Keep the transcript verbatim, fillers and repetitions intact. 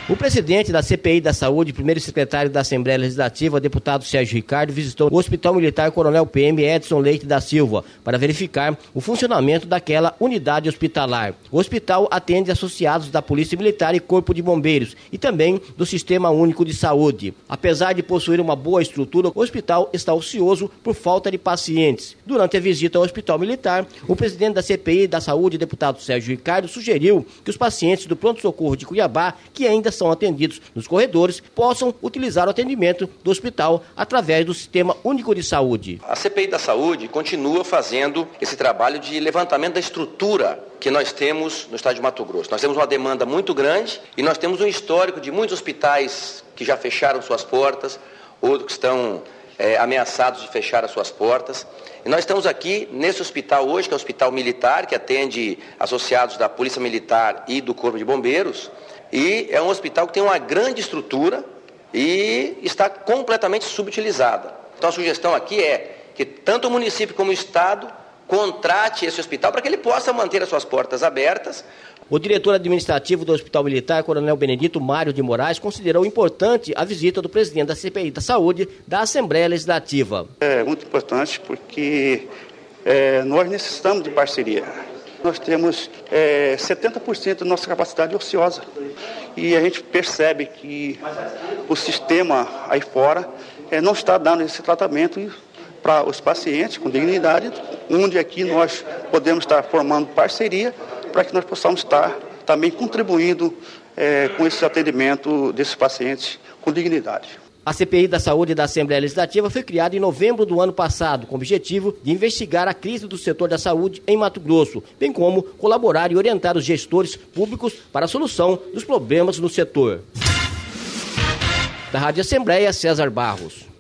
O presidente da C P I da Saúde, primeiro secretário da Assembleia Legislativa, deputado Sérgio Ricardo, visitou o Hospital Militar Coronel P M Edson Leite da Silva para verificar o funcionamento daquela unidade hospitalar. O hospital atende associados da Polícia Militar e Corpo de Bombeiros e também do Sistema Único de Saúde. Apesar de possuir uma boa estrutura, o hospital está ocioso por falta de pacientes. Durante a visita ao Hospital Militar, o presidente da C P I da Saúde, deputado Sérgio Ricardo, sugeriu que os pacientes do pronto-socorro de Cuiabá, que ainda são atendidos nos corredores, possam utilizar o atendimento do hospital através do Sistema Único de Saúde. A C P I da Saúde continua fazendo esse trabalho de levantamento da estrutura que nós temos no estado de Mato Grosso. Nós temos uma demanda muito grande e nós temos um histórico de muitos hospitais que já fecharam suas portas, outros que estão é, ameaçados de fechar as suas portas. E nós estamos aqui nesse hospital hoje, que é o Hospital Militar, que atende associados da Polícia Militar e do Corpo de Bombeiros. E é um hospital que tem uma grande estrutura e está completamente subutilizada. Então a sugestão aqui é que tanto o município como o estado contrate esse hospital para que ele possa manter as suas portas abertas. O diretor administrativo do Hospital Militar, Coronel Benedito Mário de Moraes, considerou importante a visita do presidente da C P I da Saúde da Assembleia Legislativa. É muito importante porque é, nós necessitamos de parceria. Nós temos é, setenta por cento da nossa capacidade ociosa e a gente percebe que o sistema aí fora é, não está dando esse tratamento para os pacientes com dignidade, onde aqui nós podemos estar formando parceria para que nós possamos estar também contribuindo é, com esse atendimento desses pacientes com dignidade. A C P I da Saúde da Assembleia Legislativa foi criada em novembro do ano passado, com o objetivo de investigar a crise do setor da saúde em Mato Grosso, bem como colaborar e orientar os gestores públicos para a solução dos problemas no setor. Da Rádio Assembleia, César Barros.